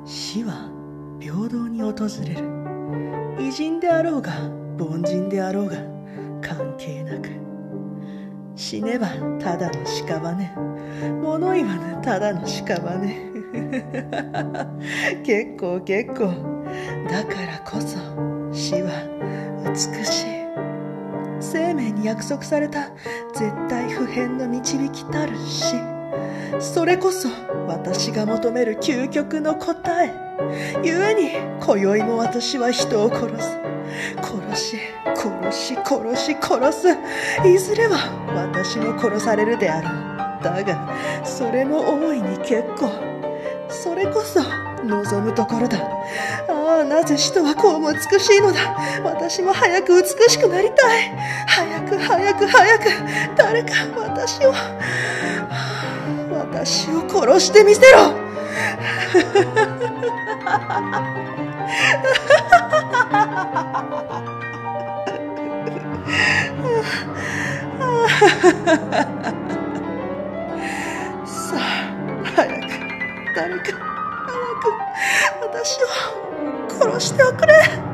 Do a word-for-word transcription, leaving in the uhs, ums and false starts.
死は平等に訪れる。偉人であろうが凡人であろうが関係なく、死ねばただの屍、物言わぬただの屍。結構結構。だからこそ死は美しい。生命に約束された絶対不変の導きたる死、それこそ私が求める究極の答え。故に今宵も私は人を殺す。殺し殺し殺し殺す。いずれは私も殺されるであろう。だがそれも大いに結構。それこそ望むところだ。ああ、なぜ死とはこうも美しいのだ。私も早く美しくなりたい。早く早く早く、誰か私を私を殺してみせろ。さあ、早く誰か早く私を殺しておくれ。